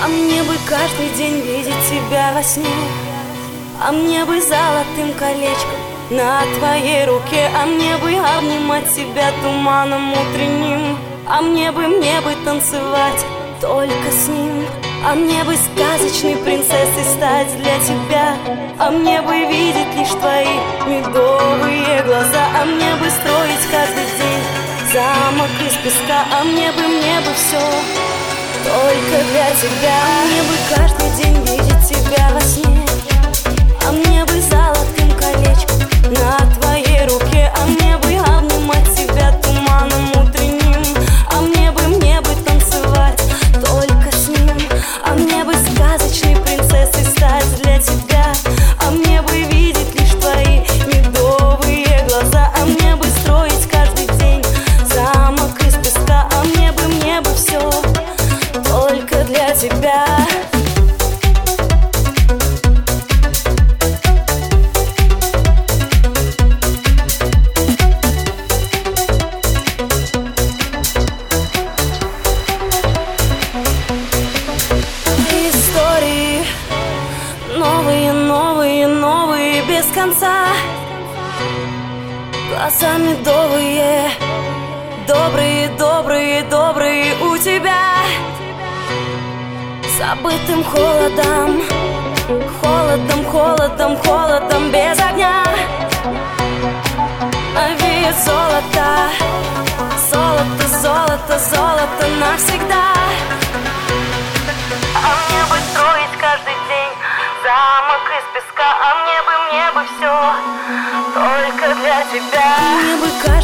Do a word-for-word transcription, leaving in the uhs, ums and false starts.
А мне бы каждый день видеть тебя во сне, а мне бы золотым колечком на твоей руке, а мне бы обнимать тебя туманом утренним, а мне бы, мне бы танцевать только с ним, а мне бы сказочной принцессой стать для тебя, а мне бы видеть лишь твои медовые глаза, а мне бы строить каждый день замок из песка, а мне бы, мне бы все только для тебя. Мне бы каждый день видеть тебя во сне, а мне бы золотым колечком на твоей руке, а мне бы обнимать тебя туманом утренним, а мне бы, мне бы танцевать только с ним, а мне бы сказочной принцессой стать для тебя, а мне бы видеть лишь твои медовые глаза, а мне бы строить каждый день замок из песка, а мне бы, мне бы все только для тебя. Истории новые, новые, новые без конца, глаза медовые, добрые, добрые, добрые у тебя. Забытым холодом, холодом, холодом, холодом без огня овеет золото, золото, золото, золото навсегда. А мне бы строить каждый день замок из песка, а мне бы, мне бы все только для тебя. Мне бы